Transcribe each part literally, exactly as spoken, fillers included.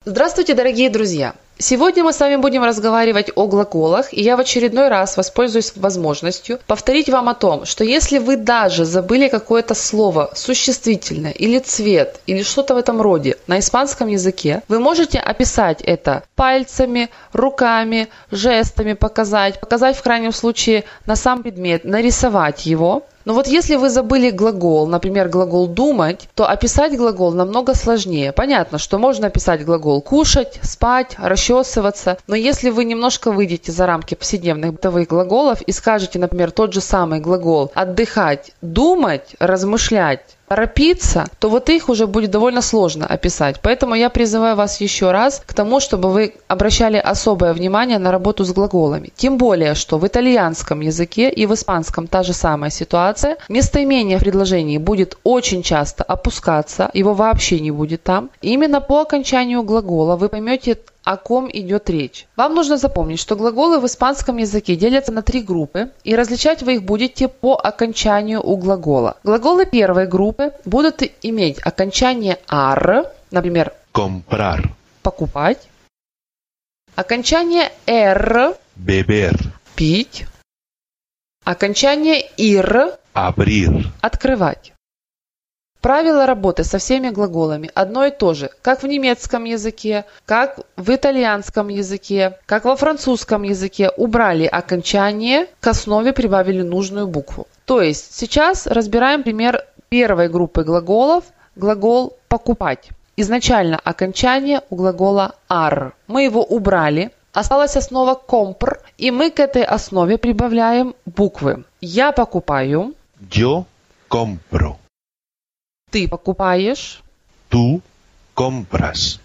Здравствуйте, дорогие друзья! Сегодня мы с вами будем разговаривать о глаголах, и я в очередной раз воспользуюсь возможностью повторить вам о том, что если вы даже забыли какое-то слово, существительное или цвет, или что-то в этом роде на испанском языке, вы можете описать это пальцами, руками, жестами показать, показать в крайнем случае на сам предмет, нарисовать его. Но вот если вы забыли глагол, например, глагол «думать», то описать глагол намного сложнее. Понятно, что можно описать глагол «кушать», «спать», «расчесываться», но если вы немножко выйдете за рамки повседневных бытовых глаголов и скажете, например, тот же самый глагол «отдыхать», «думать», «размышлять», торопиться, то вот их уже будет довольно сложно описать. Поэтому я призываю вас еще раз к тому, чтобы вы обращали особое внимание на работу с глаголами. Тем более, что в итальянском языке и в испанском та же самая ситуация. Местоимение в предложении будет очень часто опускаться, его вообще не будет там. И именно по окончанию глагола вы поймете, о ком идет речь. Вам нужно запомнить, что глаголы в испанском языке делятся на три группы, и различать вы их будете по окончанию у глагола. Глаголы первой группы будут иметь окончание «ар», например, comprar, покупать, окончание «р», beber, пить, окончание «ир», abrir, открывать. Правило работы со всеми глаголами одно и то же, как в немецком языке, как в итальянском языке, как во французском языке. Убрали окончание, к основе прибавили нужную букву. То есть сейчас разбираем пример первой группы глаголов, глагол «покупать». Изначально окончание у глагола «ар». Мы его убрали, осталась основа «compr», и мы к этой основе прибавляем буквы. Я покупаю. yo compro, Ты покупаешь. tú compras,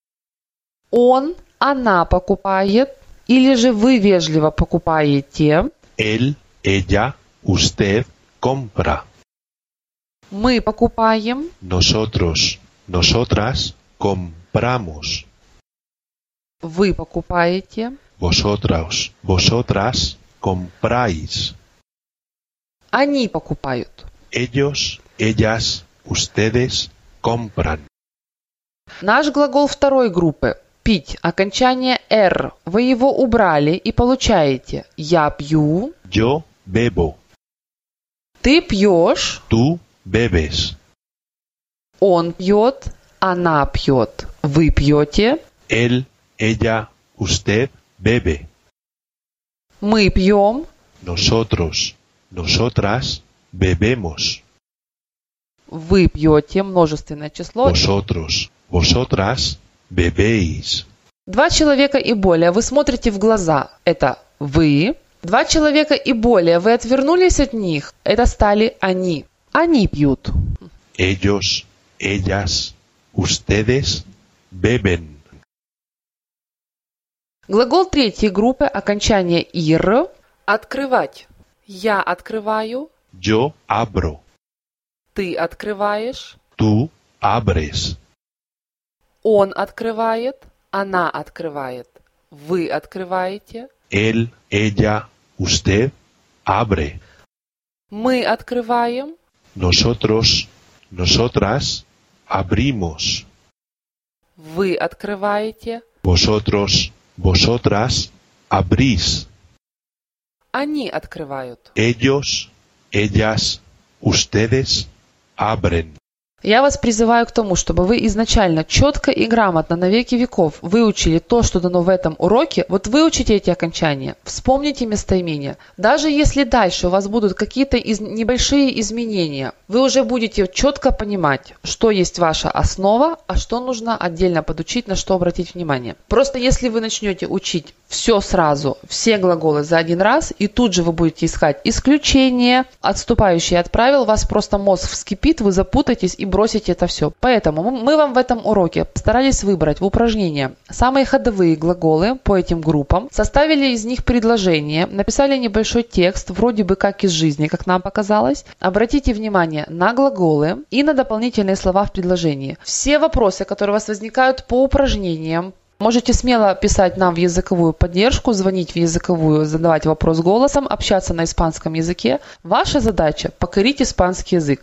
Он, она покупает, или же вы вежливо покупаете. él, ella, usted compra, Мы покупаем. nosotros, nosotras compramos, Вы покупаете. vosotros, vosotras compráis, Они покупают. ellos, ellas, ustedes compran. Наш глагол второй группы «пить», окончание «р». Вы его убрали и получаете «я пью». Yo bebo, Ты пьешь. tú bebes, Он пьет. Она пьет. Вы пьете. él, ella, usted bebe, Мы пьем. nosotros, nosotras bebemos, Вы пьете. Множественное число. vosotros, vosotras bebéis. Два человека и более. Вы смотрите в глаза. Это вы. Два человека и более. Вы отвернулись от них. Это стали они. Они пьют. Ellos, ellas, ustedes beben. Глагол третьей группы, окончание «ир». Открывать. Я открываю. Yo abro, Ты открываешь. tú abres, Он открывает. Она открывает. Вы открываете. él, ella, usted abre, Мы открываем. nosotros, nosotras abrimos, Вы открываете. vosotros, vosotras abrís, Они открывают. ellos, ellas, ustedes abren. Я вас призываю к тому, чтобы вы изначально четко и грамотно на веки веков выучили то, что дано в этом уроке. Вот выучите эти окончания, вспомните местоимения. Даже если дальше у вас будут какие-то из, небольшие изменения, вы уже будете четко понимать, что есть ваша основа, а что нужно отдельно подучить, на что обратить внимание. Просто если вы начнете учить все сразу, все глаголы за один раз, и тут же вы будете искать исключения, отступающие от правил, у вас просто мозг вскипит, вы запутаетесь и бросите это все. Поэтому мы вам в этом уроке постарались выбрать в упражнение самые ходовые глаголы по этим группам, составили из них предложение, написали небольшой текст, вроде бы как из жизни, как нам показалось. Обратите внимание на глаголы и на дополнительные слова в предложении. Все вопросы, которые у вас возникают по упражнениям, можете смело писать нам в языковую поддержку, звонить в языковую, задавать вопрос голосом, общаться на испанском языке. Ваша задача – покорить испанский язык.